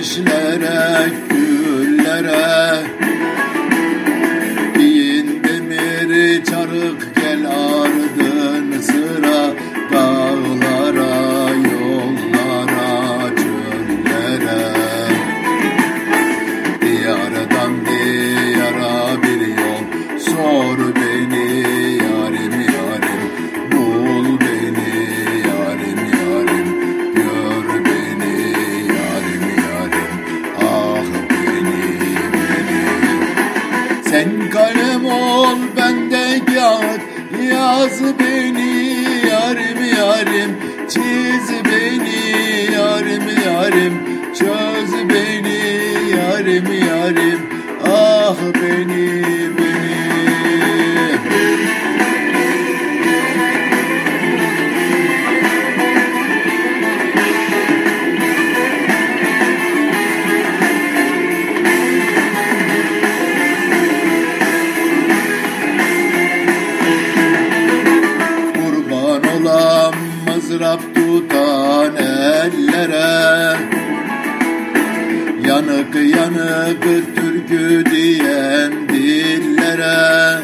ateşlere, güllere. Giyin demir çarık, gel ardın sıra, dağlara, yollara, çöllere. Diyardan diyara bir yol, sor beni yarim yarim, bul beni yarim yarim, gör beni yarim yarim, ah beni. Sen kalem ol bende kağıt, yaz beni yarim yarim, çiz beni yarim yarim, çöz beni yarim yarim, ah beni. Kurban olam mızrap tutan ellere, yanık yanık türkü diyen dillere.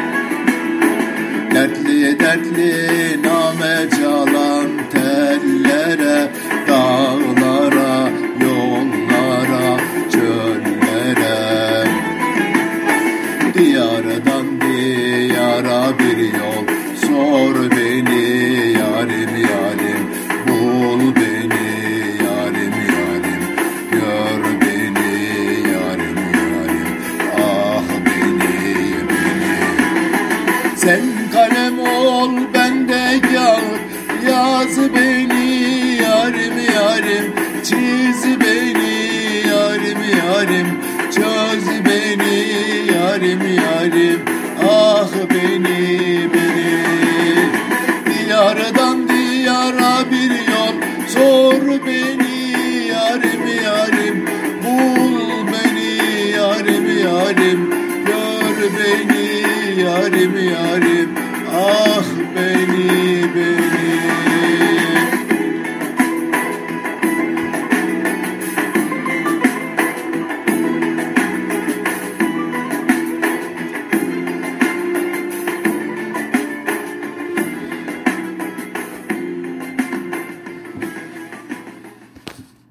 Dertli dertli name çalan tellere, dağlara, yollara, çöllere. Diyardan diyara bir yol, sor beni yarim yarim, bul beni yarim yarim, gör beni yarim yarim, ah beni. Sen kalem ol bende kağıt, yaz beni yarim yarim, çiz beni yarim yarim, çöz beni yarim yarim, ah beni. Diyardan diyara bir yol, sor beni yarim yarim, bul beni yarim yarim, gör beni yarim yarim, ah beni.